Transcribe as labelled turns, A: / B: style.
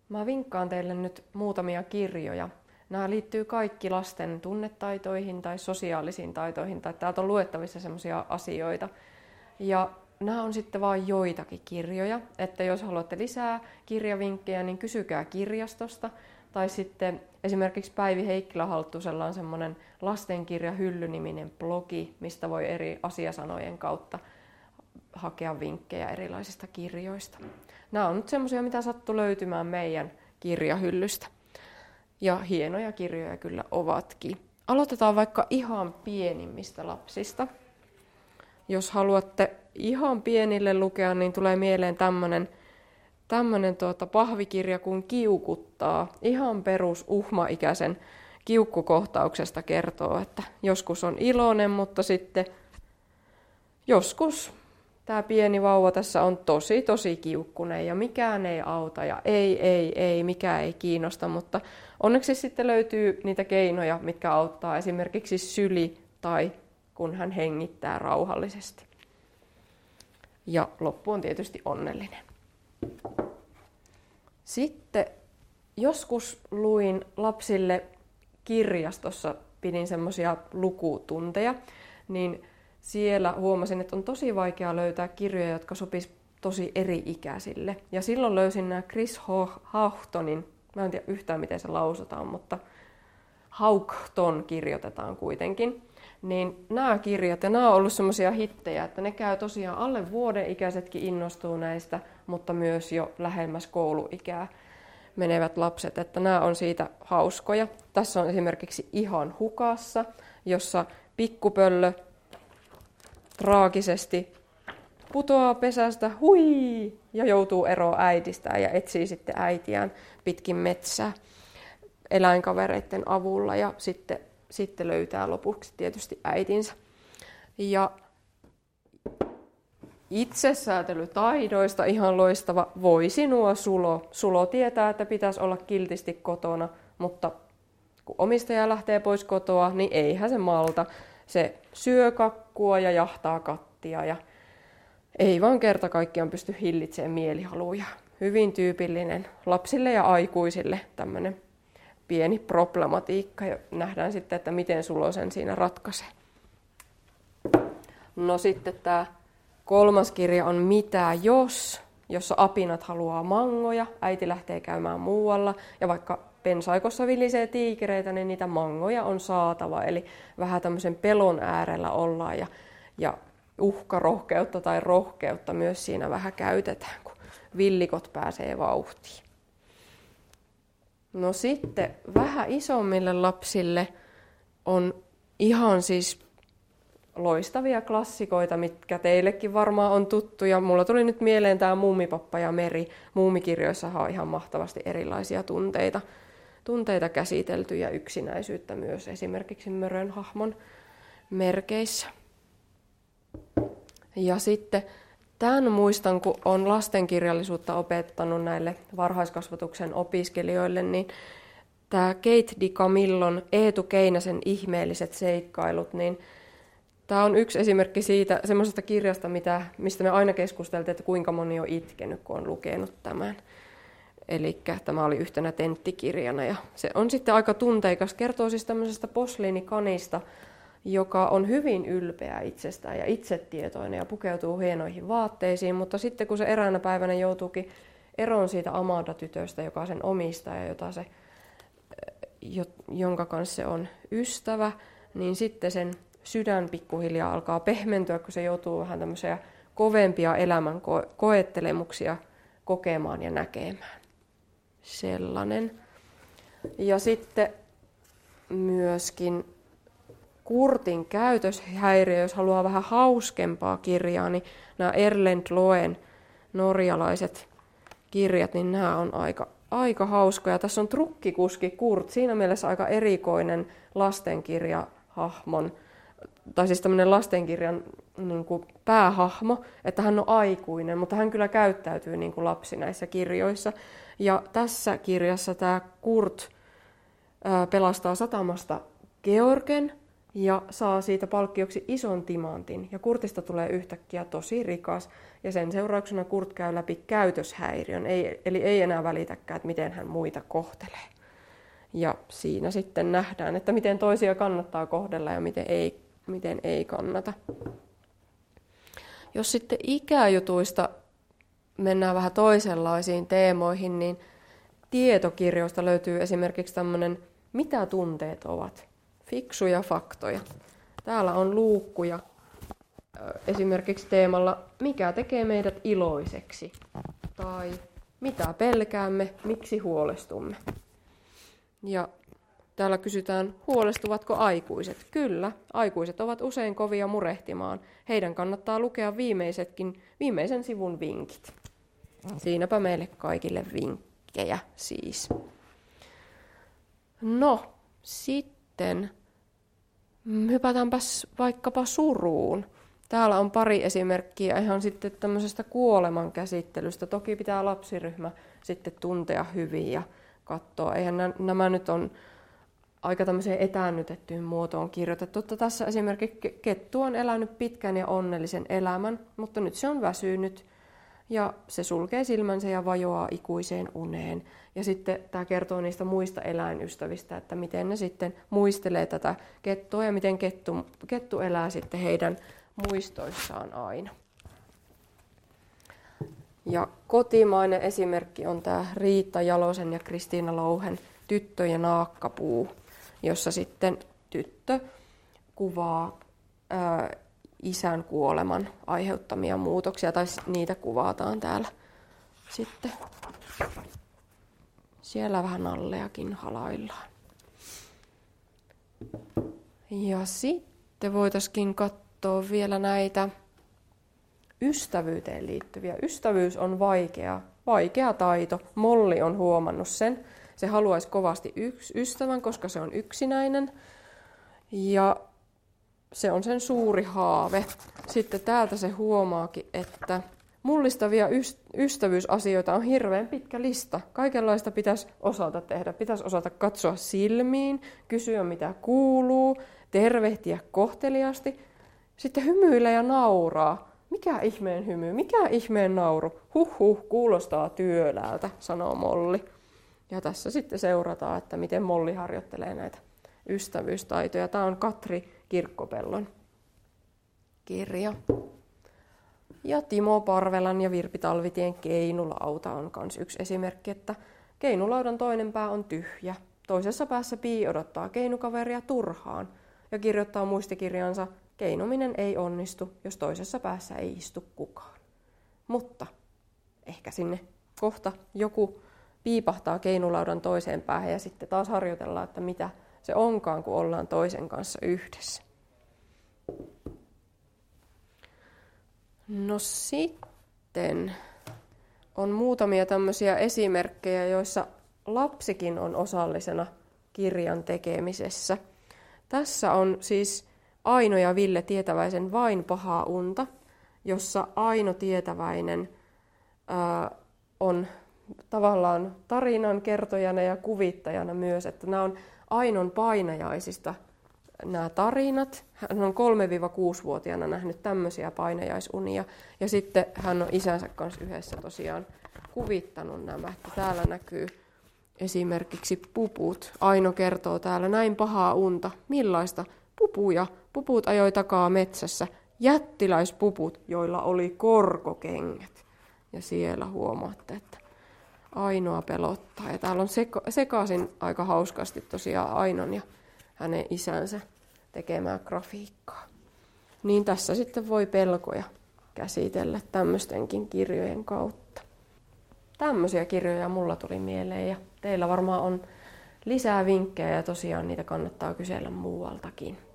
A: Mä vinkkaan teille nyt muutamia kirjoja. Nämä liittyy kaikki lasten tunnetaitoihin tai sosiaalisiin taitoihin, tai täältä on luettavissa semmoisia asioita. Ja nämä on sitten vain joitakin kirjoja, että jos haluatte lisää kirjavinkkejä, niin kysykää kirjastosta. Tai sitten esimerkiksi Päivi Heikkilä-Halttusella on semmoinen lastenkirjahylly-niminen blogi, mistä voi eri asiasanojen kautta hakea vinkkejä erilaisista kirjoista. Nämä on nyt semmoisia, mitä sattuu löytymään meidän kirjahyllystä. Ja hienoja kirjoja kyllä ovatkin. Aloitetaan vaikka ihan pienimmistä lapsista. Jos haluatte ihan pienille lukea, niin tulee mieleen tämmönen pahvikirja kuin Kiukuttaa. Ihan perus uhmaikäisen kiukkukohtauksesta kertoo, että joskus on iloinen, mutta sitten joskus tämä pieni vauva tässä on tosi kiukkunen ja mikään ei auta ja ei, mikään ei kiinnosta, mutta onneksi sitten löytyy niitä keinoja, mitkä auttaa esimerkiksi syli tai kun hän hengittää rauhallisesti. Ja loppu on tietysti onnellinen. Sitten joskus luin lapsille kirjastossa, pidin semmoisia lukutunteja, niin siellä huomasin, että on tosi vaikea löytää kirjoja, jotka sopis tosi eri-ikäisille. Ja silloin löysin nämä Chris Houghtonin, mä en tiedä yhtään miten se lausutaan, mutta Houghton kirjoitetaan kuitenkin. Niin nämä kirjat, ja nämä on ollut semmoisia hittejä, että ne käy tosiaan alle vuoden ikäisetkin innostuu näistä, mutta myös jo lähemmäs kouluikää menevät lapset, että nämä on siitä hauskoja. Tässä on esimerkiksi Ihan hukassa, jossa pikkupöllö traagisesti putoaa pesästä, hui, ja joutuu eroon äidistään ja etsii sitten äitiään pitkin metsää eläinkavereiden avulla ja sitten löytää lopuksi tietysti äitinsä. Ja itsesäätelytaidoista ihan loistava Voi sinua Sulo. Sulo tietää, että pitäisi olla kiltisti kotona, mutta kun omistaja lähtee pois kotoa, niin eihän se malta. Se syö kakkua ja jahtaa kattia ja ei vaan kerta kaikkiaan pysty hillitsemään mielihaluja. Hyvin tyypillinen lapsille ja aikuisille tämmöinen pieni problematiikka ja nähdään sitten, että miten Sulo sen siinä ratkaisee. No sitten tämä kolmas kirja on Mitä jos, jossa apinat haluaa mangoja, äiti lähtee käymään muualla ja vaikka pensaikossa vilisee tiikereitä, niin niitä mangoja on saatava. Eli vähän tämmöisen pelon äärellä ollaan ja uhkarohkeutta tai rohkeutta myös siinä vähän käytetään, kun villikot pääsee vauhtiin. No sitten vähän isommille lapsille on ihan siis loistavia klassikoita, mitkä teillekin varmaan on tuttuja. Mulla tuli nyt mieleen tämä Muumipappa ja Meri. Muumikirjoissahan on ihan mahtavasti erilaisia tunteita käsitelty ja yksinäisyyttä myös esimerkiksi Mörön hahmon merkeissä. Ja sitten tämän muistan, kun olen lastenkirjallisuutta opettanut näille varhaiskasvatuksen opiskelijoille, niin tämä Kate DiCamillon Eetu Keinäsen ihmeelliset seikkailut, niin tämä on yksi esimerkki siitä semmoisesta kirjasta, mistä me aina keskusteltiin, että kuinka moni on itkenyt, kun on lukenut tämän. Eli tämä oli yhtenä tenttikirjana ja se on sitten aika tunteikas. Kertoo siis tämmöisestä posliinikanista, joka on hyvin ylpeä itsestään ja itsetietoinen ja pukeutuu hienoihin vaatteisiin, mutta sitten kun se eräänä päivänä joutuukin eroon siitä Amanda-tytöstä, joka sen omistaa ja jonka kanssa se on ystävä, niin sitten sen sydän pikkuhiljaa alkaa pehmentyä, kun se joutuu vähän tämmöisiä kovempia elämän koettelemuksia kokemaan ja näkemään. Sellainen. Ja sitten myöskin Kurtin käytöshäiriö, jos haluaa vähän hauskempaa kirjaa, niin nämä Erlend Loen norjalaiset kirjat, niin nämä on aika hauskoja. Tässä on trukkikuski Kurt, siinä mielessä aika erikoinen lastenkirjahahmon, tai siis tämmöinen lastenkirjan niin kuin päähahmo, että hän on aikuinen, mutta hän kyllä käyttäytyy niin kuin lapsi näissä kirjoissa. Ja tässä kirjassa tämä Kurt pelastaa satamasta Georgen, ja saa siitä palkkioksi ison timantin. Ja Kurtista tulee yhtäkkiä tosi rikas ja sen seurauksena Kurt käy läpi käytöshäiriön, eli ei enää välitäkään, että miten hän muita kohtelee. Ja siinä sitten nähdään, että miten toisia kannattaa kohdella ja miten ei kannata. Jos sitten ikäjutuista mennään vähän toisenlaisiin teemoihin, niin tietokirjoista löytyy esimerkiksi tämmöinen Mitä tunteet ovat? Fiksuja faktoja. Täällä on luukkuja esimerkiksi teemalla Mikä tekee meidät iloiseksi? Tai Mitä pelkäämme? Miksi huolestumme? Ja täällä kysytään, huolestuvatko aikuiset? Kyllä, aikuiset ovat usein kovia murehtimaan. Heidän kannattaa lukea viimeisen sivun vinkit. Siinäpä meille kaikille vinkkejä siis. No, sitten hypätäänpäs vaikkapa suruun. Täällä on pari esimerkkiä ihan sitten tämmöisestä kuoleman käsittelystä. Toki pitää lapsiryhmä sitten tuntea hyvin ja katsoa. Eihän nämä nyt on aika tämmöiseen etäännytettyyn muotoon kirjoitettu. Tässä esimerkiksi kettu on elänyt pitkän ja onnellisen elämän, mutta nyt se on väsynyt ja se sulkee silmänsä ja vajoaa ikuiseen uneen. Ja sitten tämä kertoo niistä muista eläinystävistä, että miten ne sitten muistelee tätä kettua ja miten kettu elää sitten heidän muistoissaan aina. Ja kotimainen esimerkki on tämä Riitta Jalosen ja Kristiina Louhen Tyttö ja naakkapuu, jossa sitten tyttö kuvaa isän kuoleman aiheuttamia muutoksia, tai niitä kuvataan täällä sitten. Siellä vähän nalleakin halaillaan. Ja sitten voitaisiin katsoa vielä näitä ystävyyteen liittyviä. Ystävyys on vaikea taito. Molli on huomannut sen. Se haluaisi kovasti ystävän, koska se on yksinäinen. Ja se on sen suuri haave. Sitten täältä se huomaakin, että mullistavia ystävyysasioita on hirveän pitkä lista. Kaikenlaista pitäisi osata tehdä. Pitäisi osata katsoa silmiin, kysyä mitä kuuluu, tervehtiä kohteliaasti. Sitten hymyillä ja nauraa. Mikä ihmeen hymy, mikä ihmeen nauru? Kuulostaa työläältä, sanoo Molli. Ja tässä sitten seurataan, että miten Molli harjoittelee näitä ystävyystaitoja. Tämä on Katri Kirkkopellon kirja. Ja Timo Parvelan ja Virpi Talvitien Keinulauta on myös yksi esimerkki, että keinulaudan toinen pää on tyhjä. Toisessa päässä Pii odottaa keinukaveria turhaan ja kirjoittaa muistikirjansa Keinuminen ei onnistu, jos toisessa päässä ei istu kukaan. Mutta ehkä sinne kohta joku piipahtaa keinulaudan toiseen päähän ja sitten taas harjoitellaan, että mitä se onkaan, kun ollaan toisen kanssa yhdessä. No sitten on muutamia tämmöisiä esimerkkejä, joissa lapsikin on osallisena kirjan tekemisessä. Tässä on siis Aino ja Ville Tietäväisen Vain pahaa unta, jossa Aino Tietäväinen on tavallaan tarinan kertojana ja kuvittajana myös, että nämä on Ainon painajaisista nämä tarinat. Hän on 3-6-vuotiaana nähnyt tämmöisiä painajaisunia ja sitten hän on isänsä kanssa yhdessä tosiaan kuvittanut nämä. Että täällä näkyy esimerkiksi puput. Aino kertoo täällä näin pahaa unta. Millaista? Pupuja. Puput ajoi takaa metsässä. Jättiläispuput, joilla oli korkokengät. Ja siellä huomaatte, että Ainoa pelottaa. Ja täällä on sekaisin aika hauskasti tosiaan Ainon ja hänen isänsä tekemää grafiikkaa. Niin tässä sitten voi pelkoja käsitellä tämmöistenkin kirjojen kautta. Tämmöisiä kirjoja mulla tuli mieleen ja teillä varmaan on lisää vinkkejä ja tosiaan niitä kannattaa kysellä muualtakin.